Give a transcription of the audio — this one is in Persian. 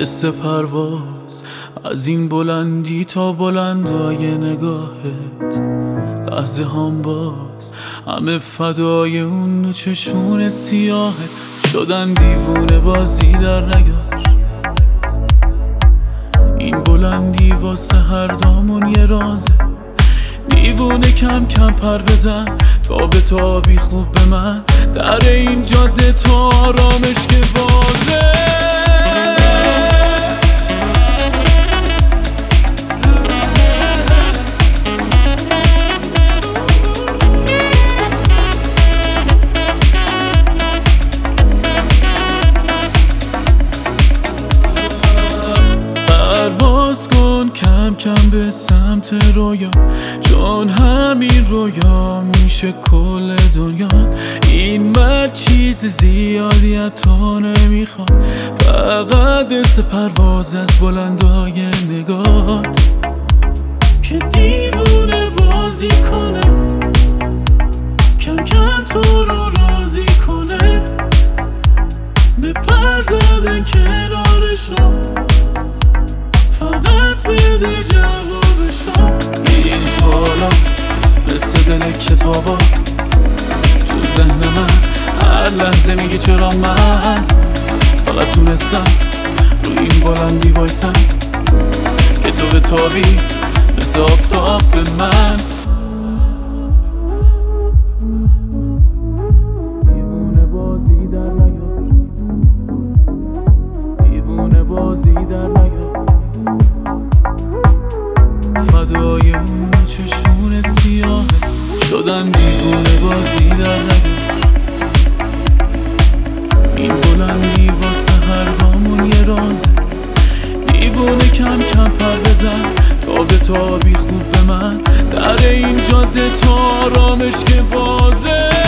قصه پرواز از این بلندی تا بلندای نگاهت، لحظه هم باز همه فدای اون چشمون سیاهت. شدن دیوونه بازی در نیار، این بلندی واسه هر دامون یه رازه. دیوونه کم کم پر بزن تا به تابی خوب به من، در این جاده تا آرامش که بازه. پرواز کن کم کم به سمت رویا، چون همین رویا میشه کل دنیا. این مرد چیز زیادی حتی نمیخواد، فقط دست پرواز از بلندای نگات که دیوونه بازی کنه، کم کم تو رو راضی کنه، به پر زدن کنارشو فقط بده جوابشو. این سوالا مثل دل کتابا تو ذهن من هر لحظه میگی چرا من فقط تونستم روی این بلندی وایسم که تو بتابی مثل آفتاب به من. دیوونه بازی در نیار، دیوونه بازی در نیار، فدای اون چشمون سیاهت. شدن دیوونه بازی در نیار، این بلندی واسه هر دامون یه رازه. دیوونه کم کم پر بزن تا به تابی خوب به من، در این جاده تا آرامش که بازه.